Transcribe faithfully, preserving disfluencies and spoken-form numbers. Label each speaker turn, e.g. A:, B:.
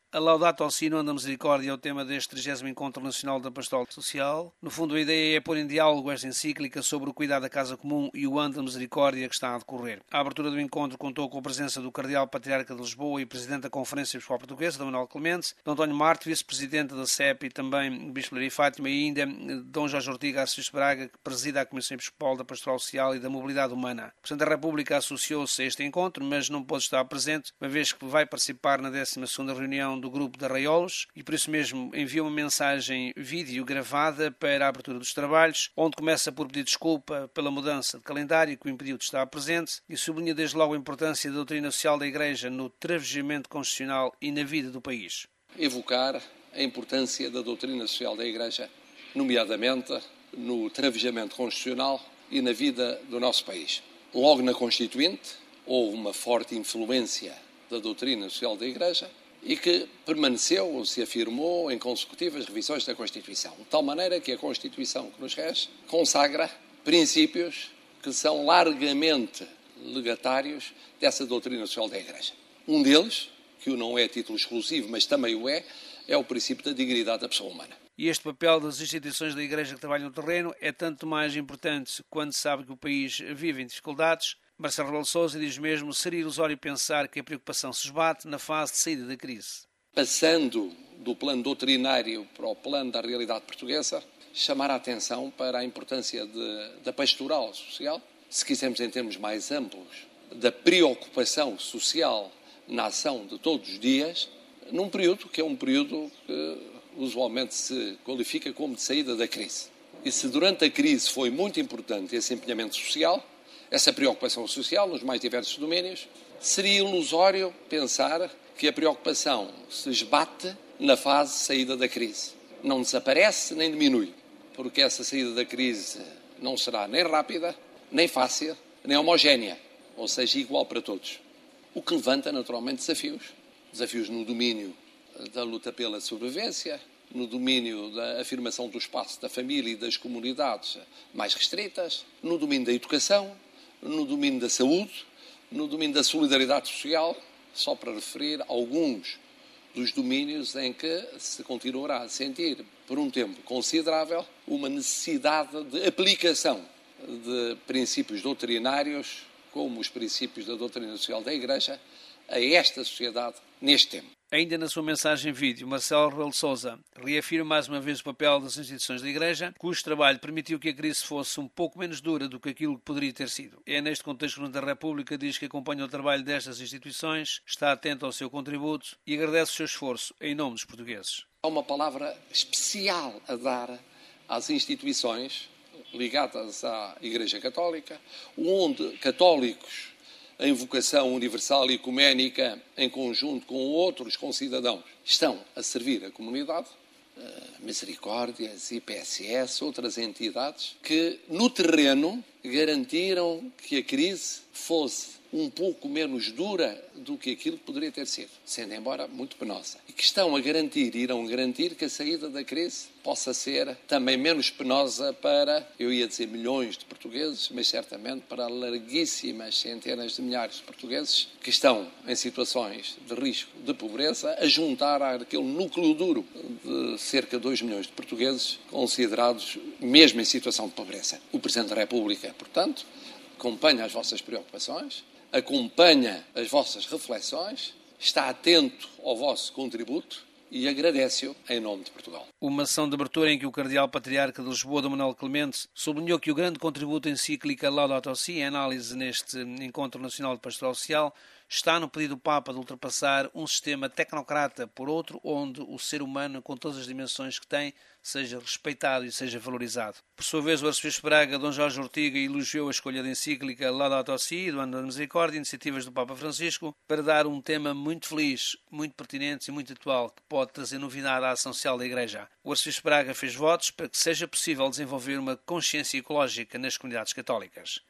A: A Laudato Si, non da Misericórdia, é o tema deste trigésimo Encontro Nacional da Pastoral Social. No fundo, a ideia é pôr em diálogo esta encíclica sobre o cuidado da casa comum e o ano da misericórdia que está a decorrer. A abertura do encontro contou com a presença do Cardeal Patriarca de Lisboa e Presidente da Conferência Episcopal Portuguesa, D. Manuel Clemente, D. António Marte, Vice-Presidente da C E P e também Bispo Leiria e Fátima, e ainda D. Jorge Ortiga, Arcebispo de Braga, que presida a Comissão Episcopal da Pastoral Social e da Mobilidade Humana. O Presidente da República associou-se a este encontro, mas não pôde estar presente, uma vez que vai participar na décima segunda reunião do Grupo de Arraiolos, e por isso mesmo enviou uma mensagem vídeo gravada para a abertura dos trabalhos, onde começa por pedir desculpa pela mudança de calendário que o impediu de estar presente e sublinha desde logo a importância da doutrina social da Igreja no travestimento constitucional e na vida do país.
B: Evocar a importância da doutrina social da Igreja, nomeadamente no travestimento constitucional e na vida do nosso país. Logo na Constituinte, houve uma forte influência da doutrina social da Igreja, e que permaneceu ou se afirmou em consecutivas revisões da Constituição, de tal maneira que a Constituição que nos rege consagra princípios que são largamente legatários dessa doutrina social da Igreja. Um deles, que não é título exclusivo, mas também o é, é o princípio da dignidade da pessoa humana.
A: E este papel das instituições da Igreja que trabalham no terreno é tanto mais importante quando se sabe que o país vive em dificuldades. Marcelo Rebelo de Sousa diz mesmo: seria ilusório pensar que a preocupação se esbate na fase de saída da crise.
B: Passando do plano doutrinário para o plano da realidade portuguesa, chamar a atenção para a importância de, da pastoral social, se quisermos em termos mais amplos, da preocupação social na ação de todos os dias, num período que é um período que usualmente se qualifica como de saída da crise. E se durante a crise foi muito importante esse empenhamento social, essa preocupação social nos mais diversos domínios, seria ilusório pensar que a preocupação se esbate na fase de saída da crise. Não desaparece nem diminui, porque essa saída da crise não será nem rápida, nem fácil, nem homogénea, ou seja, igual para todos. O que levanta, naturalmente, desafios. Desafios no domínio da luta pela sobrevivência, no domínio da afirmação do espaço da família e das comunidades mais restritas, no domínio da educação, no domínio da saúde, no domínio da solidariedade social, só para referir alguns dos domínios em que se continuará a sentir, por um tempo considerável, uma necessidade de aplicação de princípios doutrinários, como os princípios da doutrina social da Igreja, a esta sociedade neste tempo.
A: Ainda na sua mensagem em vídeo, Marcelo Rebelo de Sousa reafirma mais uma vez o papel das instituições da Igreja, cujo trabalho permitiu que a crise fosse um pouco menos dura do que aquilo que poderia ter sido. É neste contexto que o Presidente da República diz que acompanha o trabalho destas instituições, está atento ao seu contributo e agradece o seu esforço em nome dos portugueses.
B: Há uma palavra especial a dar às instituições ligadas à Igreja Católica, onde católicos em vocação universal e ecuménica, em conjunto com outros concidadãos, estão a servir a comunidade, Misericórdias, I P S S, outras entidades, que no terreno garantiram que a crise fosse um pouco menos dura do que aquilo que poderia ter sido, sendo embora muito penosa. E que estão a garantir, irão garantir que a saída da crise possa ser também menos penosa para, eu ia dizer milhões de portugueses, mas certamente para larguíssimas centenas de milhares de portugueses que estão em situações de risco de pobreza, a juntar àquele núcleo duro de cerca de dois milhões de portugueses considerados mesmo em situação de pobreza. O Presidente da República, portanto, acompanha as vossas preocupações, acompanha as vossas reflexões, está atento ao vosso contributo e agradece-o em nome de Portugal.
A: Uma sessão de abertura em que o Cardeal Patriarca de Lisboa, D. Manuel Clemente, sublinhou que o grande contributo encíclica Laudato Si, em análise neste Encontro Nacional de Pastoral Social, está no pedido do Papa de ultrapassar um sistema tecnocrata por outro, onde o ser humano, com todas as dimensões que tem, seja respeitado e seja valorizado. Por sua vez, o Arcebispo de Braga, D. Jorge Ortiga, elogiou a escolha da encíclica Laudato Si, do Ano da Misericórdia, iniciativas do Papa Francisco, para dar um tema muito feliz, muito pertinente e muito atual, que pode trazer novidade à ação social da Igreja. O Arcebispo de Braga fez votos para que seja possível desenvolver uma consciência ecológica nas comunidades católicas.